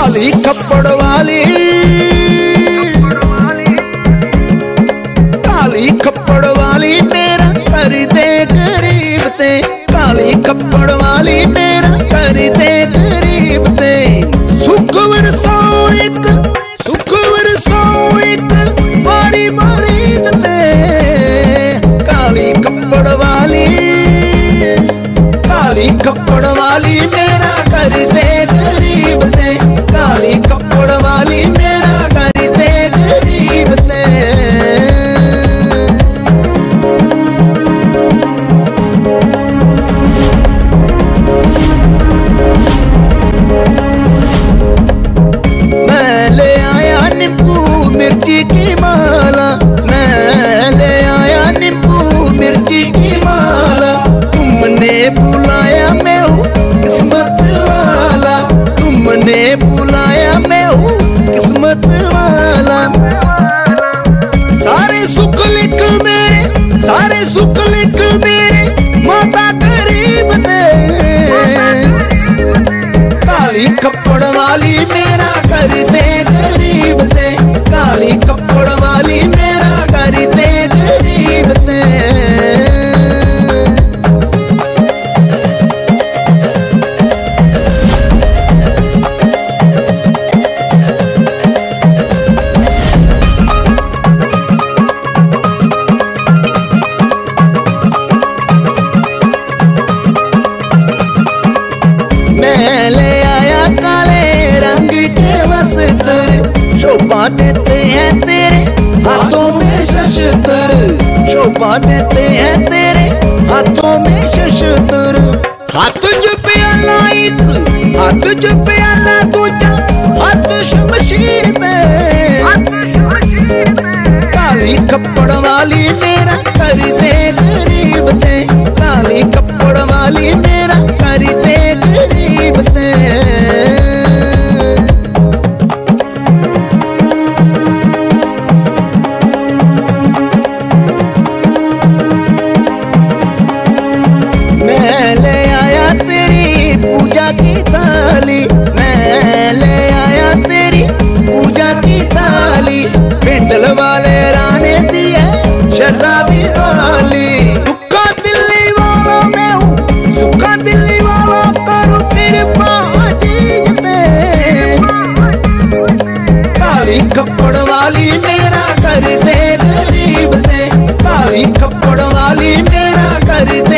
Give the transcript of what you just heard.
काली खप्पड़ वाली, काली खप्पड़ वाली मेरा कर दे गरीब ते, काली खप्पड़ वाली मेरा कर दे गरीब ते। सुख वरसाओ एक, सुख वरसाओ एक मारी मारी ते, काली खप्पड़ वाली, काली खप्पड़ वाली मेरा कर दे गरीब ते, काली खप्पड़ वाली मेरा कर दे गरीब ते। मैं ले आया नींबू मिर्ची की माला, मैं ले आया नींबू मिर्ची की माला। तुमने बुलाया मैं हूँ किस्मत वाला, तुमने बुलाया मैं हूँ किस्मत वाला। सारे सुख लिख मेरे, सारे सुख लिख मेरे माता गरीब दे, काली खप्पड़ वाली मेरा कर दे गरीब ते, काली खप्पड़ वाली मेरा कर दे गरीब ते। मैं ले आया काले रंग के वस्त्र, शोभा देते हैं तेरे हाथों में शस्त्र, शोभा देते हैं तेरे हाथों में शस्त्र। हाथ जो प्याला एक, हाथ जो प्याला दूजा, हाथ शमशीर ते, काली खप्पड़ वाली मेरा कर दे गरीब ते, काली खप्पड़ वाली मेरा कर दे गरीब ते। मैं ले आया तेरी पूजा की थाली, मैं ले आया तेरी पूजा की थाली। पिंडल वाले राने दिए शराबी वाली, दुखा दिल्ली वाला मैं हूँ, सुखा दिल्ली वाला करूँ कृपा अजीज ते, काली खप्पड़ वाली मेरा कर दे गरीब ते, काली खप्पड़ वाली मेरा कर दे